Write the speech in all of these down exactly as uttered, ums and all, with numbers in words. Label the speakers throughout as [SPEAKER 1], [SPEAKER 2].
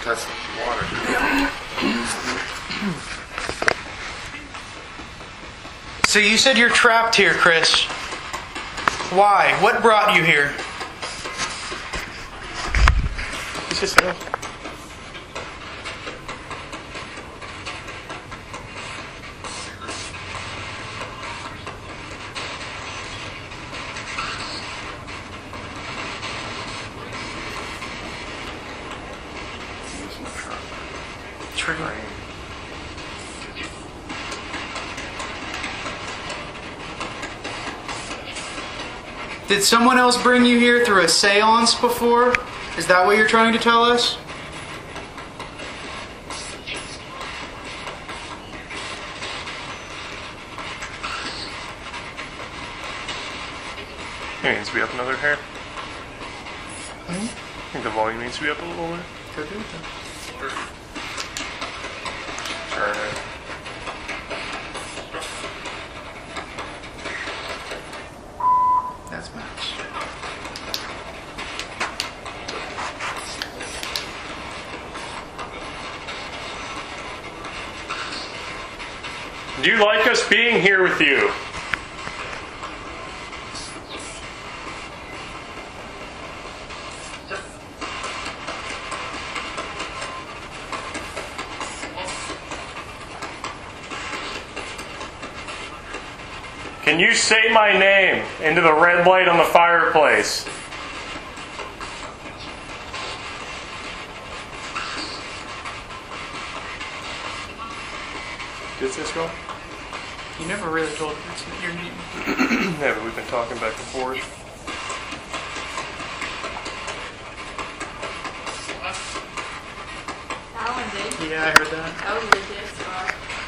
[SPEAKER 1] That's water.
[SPEAKER 2] So you said you're trapped here, Chris. Why? What brought you here?
[SPEAKER 3] It's just uh,
[SPEAKER 2] Trigger. Did someone else bring you here through a seance before? Is that what you're trying to tell us?
[SPEAKER 3] it needs to be up another hair. I think the volume needs to be up a little more.
[SPEAKER 2] Could be.
[SPEAKER 3] Turn it.
[SPEAKER 2] That's max.
[SPEAKER 3] Do you like us being here with you? Can you say my name into the red light on the fireplace? Does this go?
[SPEAKER 2] You never really told us your name.
[SPEAKER 3] Yeah, but we've been talking back and forth.
[SPEAKER 4] That one did.
[SPEAKER 2] Yeah, I heard that.
[SPEAKER 4] That was legit scar.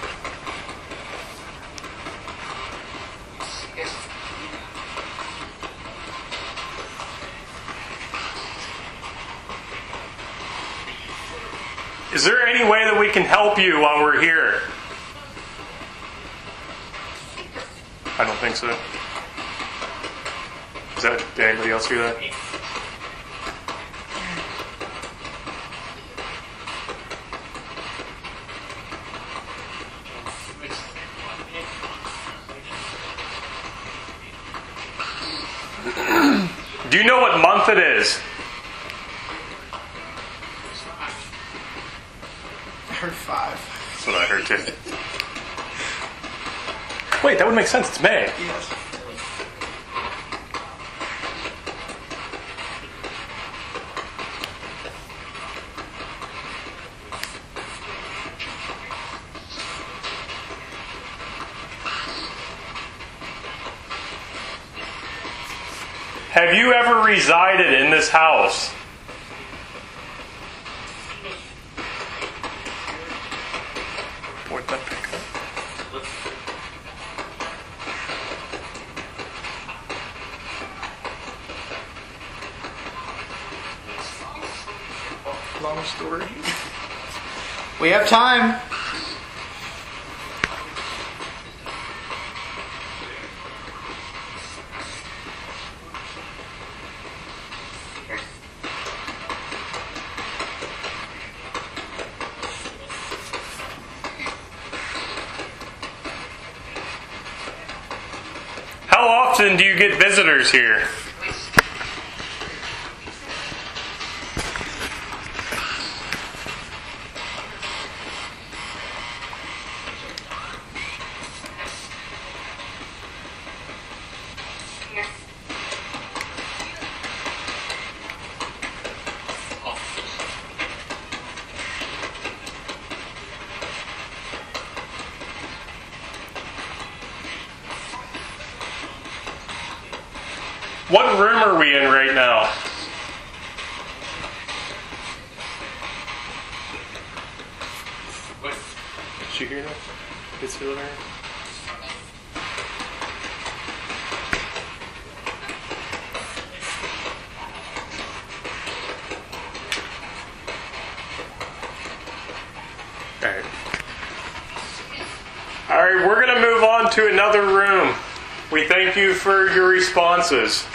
[SPEAKER 3] Is there any way that we can help you while we're here? I don't think so. Is that, did anybody else hear that? Do you know what month it is?
[SPEAKER 2] I heard five.
[SPEAKER 3] That's what I heard too. Wait, that would make sense. It's May.
[SPEAKER 2] Yes.
[SPEAKER 3] Have you ever resided in this house? Where'd that pick up?
[SPEAKER 2] Long story. We have time.
[SPEAKER 3] How often do you get visitors here? What room are we in right now? Did you hear that? It's still there. Alright. Alright, we're going to move on to another room. We thank you for your responses.